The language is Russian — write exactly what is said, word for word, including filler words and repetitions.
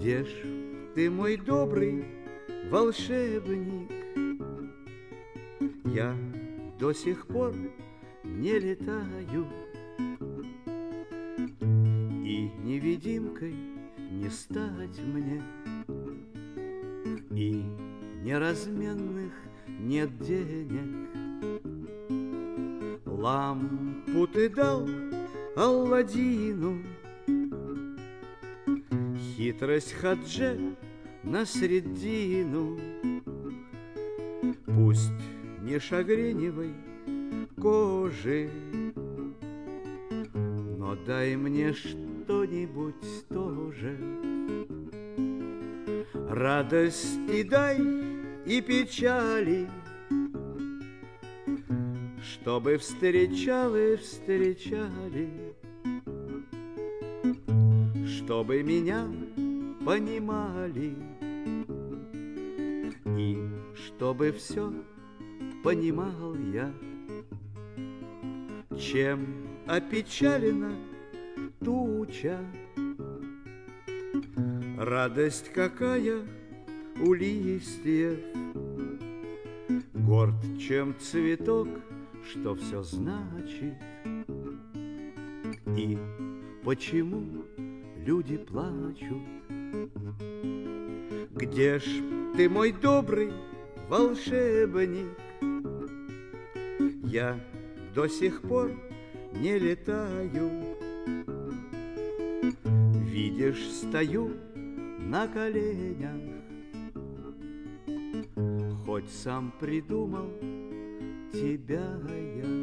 Где ж ты, мой добрый волшебник? Я до сих пор не летаю и невидимкой не стать мне, и неразменных нет денег. Лампу ты дал Алладину, хитрость Хадже на средину. Пусть не шагреневой кожи, но дай мне что-нибудь тоже. Радости дай и печали, чтобы встречалы, встречали, чтобы меня понимали, и чтобы все понимал я. Чем опечалена туча, радость какая у листьев. Горд, чем цветок, что все значит, и почему люди плачут. Где ж ты, мой добрый волшебник? Я до сих пор не летаю. Видишь, стою на коленях, хоть сам придумал тебя я.